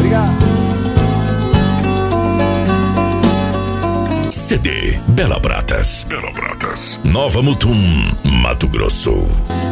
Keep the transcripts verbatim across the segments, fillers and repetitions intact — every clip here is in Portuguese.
Obrigado. C D Bela Pratas. Bela Pratas. Nova Mutum, Mato Grosso.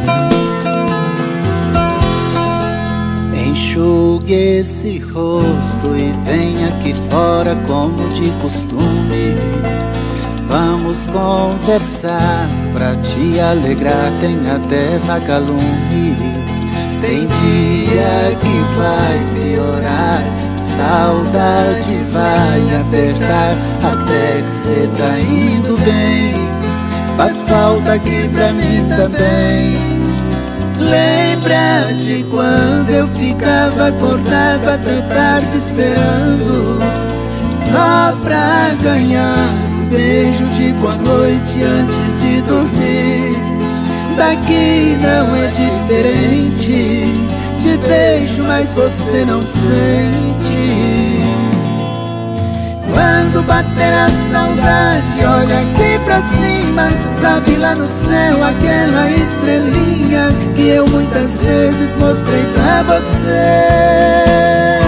Enxugue esse rosto e venha aqui fora como de costume. Vamos conversar pra te alegrar, tem até vagalumes. Tem dia que vai piorar, saudade vai apertar, até que cê tá indo bem. Faz falta aqui pra mim também. Lembra de quando eu ficava acordado até tarde esperando, só pra ganhar um beijo de boa noite antes de dormir. Daqui não é diferente, te beijo mas você não sente. Quando bater a saudade, olha aqui pra cima, sabe lá no céu aquela estrelinha que eu muitas vezes mostrei pra você.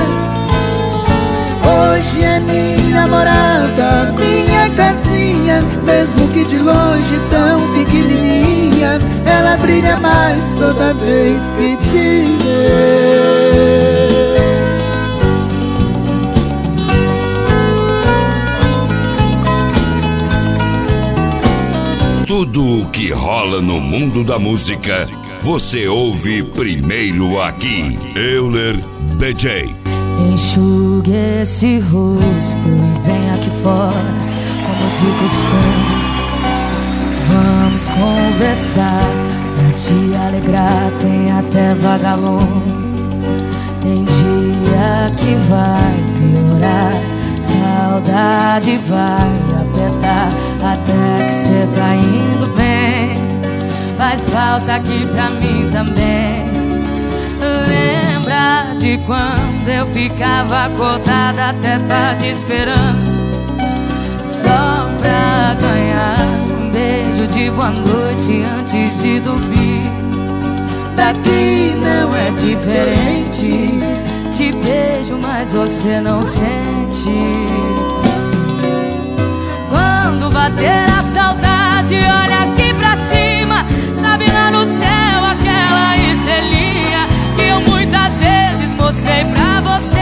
Hoje é minha morada, minha casinha, mesmo que de longe tão pequenininha, ela brilha mais toda vez que te vê. Tudo o que rola no mundo da música, você ouve primeiro aqui. Euler D J. Enxugue esse rosto e vem aqui fora, como de costume. Vamos conversar, pra te alegrar, tem até vagalume. Tem dia que vai piorar, saudade vai apertar, até que cê tá indo bem. Faz falta aqui pra mim também. Lembra de quando eu ficava acordada até tarde esperando, só pra ganhar um beijo de boa noite antes de dormir. Daqui não é diferente, te beijo mas você não sente. Quando bater a saudade, olha aqui pra cima, sabe lá no céu aquela estrelinha que eu muitas vezes mostrei pra você.